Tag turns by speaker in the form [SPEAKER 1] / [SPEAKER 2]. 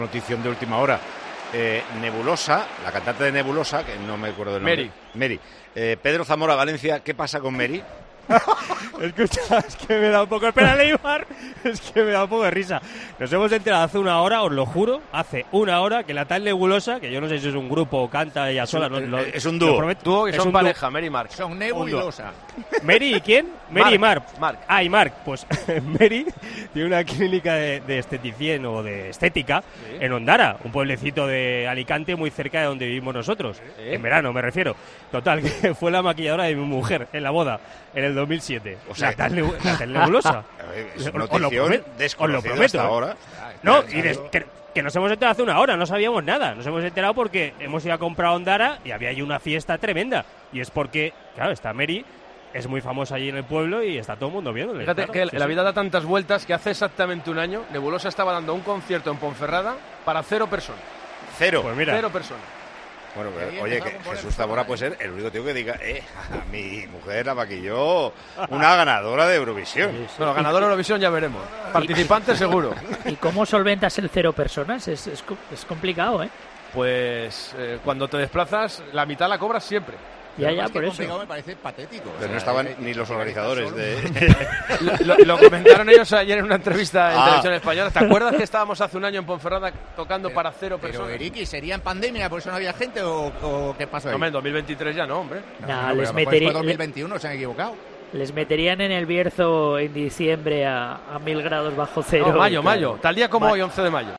[SPEAKER 1] Notición de última hora. Nebulosa, la cantante de Nebulosa, que no me acuerdo del nombre. Mary. Pedro Zamora Valencia, ¿qué pasa con Mary?
[SPEAKER 2] Escucha, es que me da un poco... Espera, Neymar, es que me da un poco de risa. Nos hemos enterado hace una hora, os lo juro, hace una hora, que la tal Nebulosa, que yo no sé si es un grupo o canta ella sola...
[SPEAKER 1] Es un dúo.
[SPEAKER 3] Dúo que son pareja, Mary y Mark.
[SPEAKER 4] Son Nebulosa.
[SPEAKER 2] ¿Mary y quién? Mary y Mark.
[SPEAKER 3] Mark.
[SPEAKER 2] Ah, y Mark. Pues Mary tiene una clínica de esteticien o de estética en Ondara, un pueblecito de Alicante muy cerca de donde vivimos nosotros. En verano, me refiero. Total, que fue la maquilladora de mi mujer en la boda, en el 2007.
[SPEAKER 1] O sea,
[SPEAKER 2] la tal Nebulosa.
[SPEAKER 1] Es notición desconocida hasta ahora.
[SPEAKER 2] No, y que nos hemos enterado hace una hora, no sabíamos nada. Nos hemos enterado porque hemos ido a comprar a Ondara y había ahí una fiesta tremenda. Y es porque, claro, está Mary, es muy famosa allí en el pueblo y está todo el mundo viéndole.
[SPEAKER 3] Fíjate
[SPEAKER 2] claro,
[SPEAKER 3] que la vida da tantas vueltas que hace exactamente un año Nebulosa estaba dando un concierto en Ponferrada para 0 personas.
[SPEAKER 1] ¿Cero?
[SPEAKER 2] Pues mira.
[SPEAKER 3] 0 personas.
[SPEAKER 1] Bueno, oye, que Jesús Zamora puede ser el único tío que diga, a mi mujer la maquilló una ganadora de Eurovisión.
[SPEAKER 5] Sí, sí.
[SPEAKER 3] Bueno, ganador de Eurovisión ya veremos. Participante seguro.
[SPEAKER 5] ¿Y cómo solventas el 0 personas? Es complicado, ¿eh?
[SPEAKER 3] Pues cuando te desplazas, la mitad la cobras siempre.
[SPEAKER 5] Ya, por eso.
[SPEAKER 4] Complicado me parece patético.
[SPEAKER 1] Pero no estaban ni los organizadores de...
[SPEAKER 3] Lo comentaron ellos ayer en una entrevista en Televisión Española. ¿Te acuerdas que estábamos hace un año en Ponferrada tocando para 0 personas?
[SPEAKER 4] Pero, Eriki, ¿sería en pandemia? ¿Por eso no había gente o qué pasó ahí?
[SPEAKER 3] No, en 2023 ya no, hombre.
[SPEAKER 5] Nah, les
[SPEAKER 4] Fue
[SPEAKER 5] meterían
[SPEAKER 4] 2021, se han equivocado.
[SPEAKER 5] Les meterían en el Bierzo en diciembre a 1000 grados bajo cero.
[SPEAKER 3] No, mayo. Tal día como hoy, 11 de mayo.